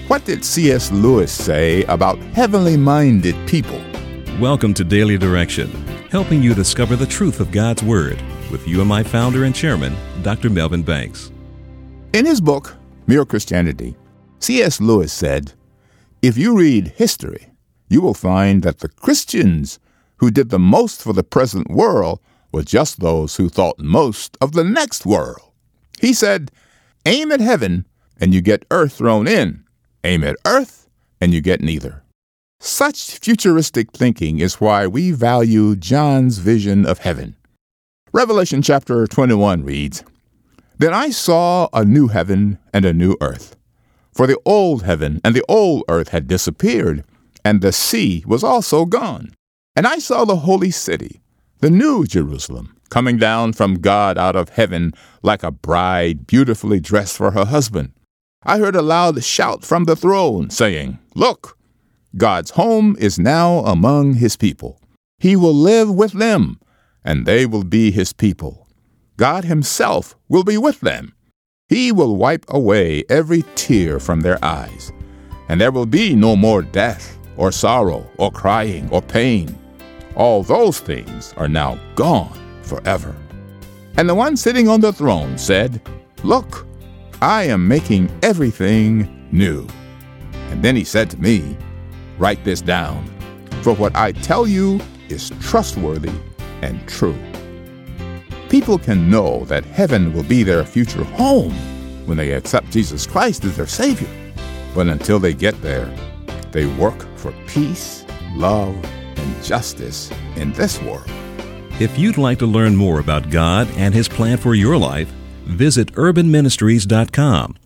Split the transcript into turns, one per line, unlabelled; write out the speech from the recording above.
What did C.S. Lewis say about heavenly-minded people?
Welcome to Daily Direction, helping you discover the truth of God's Word with UMI founder and chairman, Dr. Melvin Banks.
In his book, Mere Christianity, C.S. Lewis said, "If you read history, you will find that the Christians who did the most for the present world were just those who thought most of the next world." He said, "Aim at heaven and you get earth thrown in. Aim at earth, and you get neither." Such futuristic thinking is why we value John's vision of heaven. Revelation chapter 21 reads, "Then I saw a new heaven and a new earth, for the old heaven and the old earth had disappeared, and the sea was also gone. And I saw the holy city, the new Jerusalem, coming down from God out of heaven like a bride beautifully dressed for her husband. I heard a loud shout from the throne, saying, 'Look, God's home is now among his people. He will live with them, and they will be his people. God himself will be with them. He will wipe away every tear from their eyes, and there will be no more death, or sorrow, or crying, or pain. All those things are now gone forever.' And the one sitting on the throne said, 'Look, I am making everything new.' And then he said to me, 'Write this down, for what I tell you is trustworthy and true.'" People can know that heaven will be their future home when they accept Jesus Christ as their Savior. But until they get there, they work for peace, love, and justice in this world.
If you'd like to learn more about God and His plan for your life, visit urbanministries.com